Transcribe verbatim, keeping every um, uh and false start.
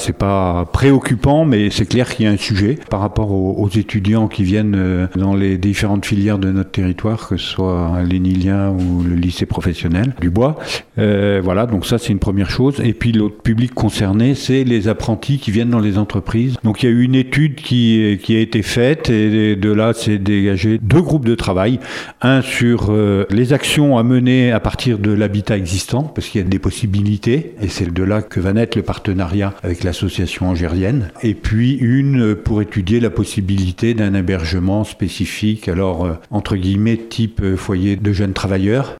c'est pas préoccupant, mais c'est clair qu'il y a un sujet par rapport aux, aux étudiants qui viennent dans les différentes filières de notre territoire, que ce soit l'Enilien ou le lycée professionnel du bois. Euh, voilà, donc ça c'est une première chose. Et puis l'autre public concerné, c'est les apprentis qui viennent dans les entreprises. Donc il y a eu une étude qui, qui a été faite et de là c'est dégagé deux groupes de travail. Un sur euh, les actions à mener à partir de l'habitat existant, parce qu'il y a des possibilités, et c'est de là que va naître le partenariat avec l'association angérienne. Et puis une pour étudier la possibilité d'un hébergement spécifique, alors euh, entre guillemets type euh, foyer de jeunes travailleurs.